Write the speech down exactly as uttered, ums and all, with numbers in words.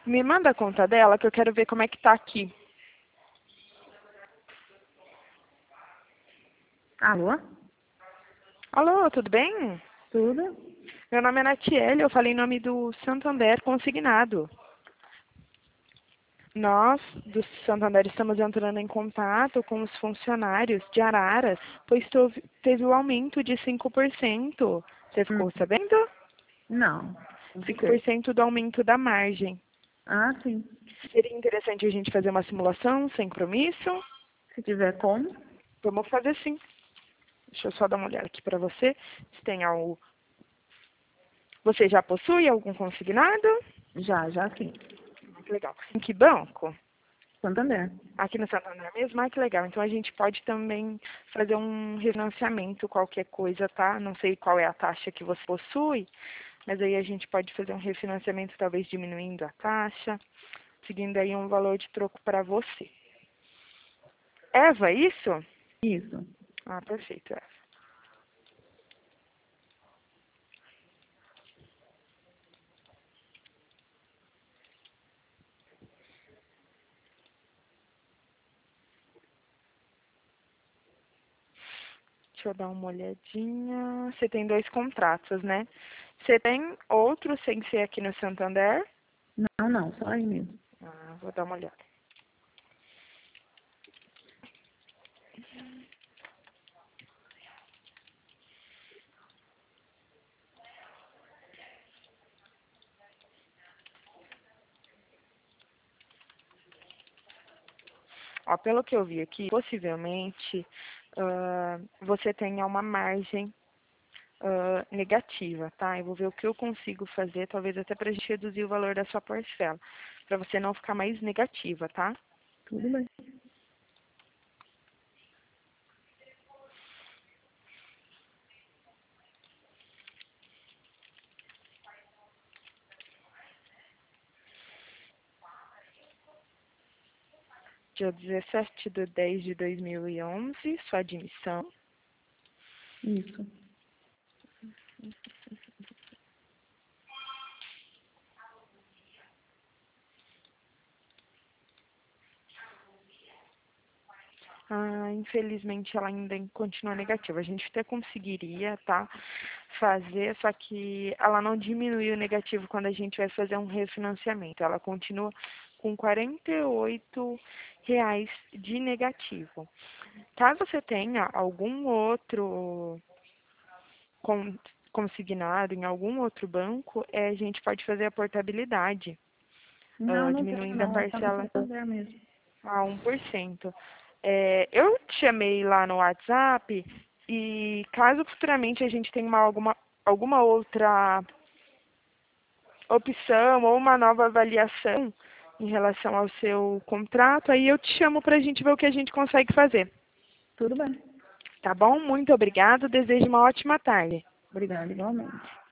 Me manda a conta dela que eu quero ver como é que tá aqui. Alô? Alô, tudo bem? Tudo? Meu nome é Natiele, eu falei em nome do Santander Consignado. Nós, do Santander, estamos entrando em contato com os funcionários de Araras, pois tove- teve o aumento de cinco por cento. Você Hum. ficou sabendo? Não. De cinco por quê? cento do aumento da margem. Ah, sim. Seria interessante a gente fazer uma simulação sem compromisso? Se tiver como? Vamos fazer sim. Deixa eu só dar uma olhada aqui para você. Se tem algo... Você já possui algum consignado? Já, já sim. Ah, que legal. Em que banco? Santander. Aqui no Santander mesmo? Ah, que legal. Então a gente pode também fazer um refinanciamento, qualquer coisa, tá? Não sei qual é a taxa que você possui, mas aí a gente pode fazer um refinanciamento, talvez diminuindo a taxa, seguindo aí um valor de troco para você. Eva, isso? Isso. Ah, perfeito, Eva. Deixa eu dar uma olhadinha. Você tem dois contratos, né? Você tem outro sem ser aqui no Santander? Não, não, só aí mesmo. Ah, vou dar uma olhada. Ó, pelo que eu vi aqui, possivelmente ah, você tenha uma margem ah, negativa, tá? Eu vou ver o que eu consigo fazer, talvez até para a gente reduzir o valor da sua parcela, para você não ficar mais negativa, tá? Tudo bem. Dia dezessete de dez de dois mil e onze, sua admissão. Isso. Ah, infelizmente ela ainda continua negativa. A gente até conseguiria, tá, fazer, só que ela não diminui o negativo quando a gente vai fazer um refinanciamento. Ela continua com quarenta e oito reais de negativo. Caso você tenha algum outro con- consignado em algum outro banco, é, a gente pode fazer a portabilidade, Não, ah, não tem diminuindo a não. É só no parcela Santander mesmo. a um por cento. É, eu te chamei lá no WhatsApp e caso futuramente a gente tenha uma, alguma, alguma outra opção ou uma nova avaliação em relação ao seu contrato, aí eu te chamo para a gente ver o que a gente consegue fazer. Tudo bem. Tá bom? Muito obrigada. Desejo uma ótima tarde. Obrigada, igualmente.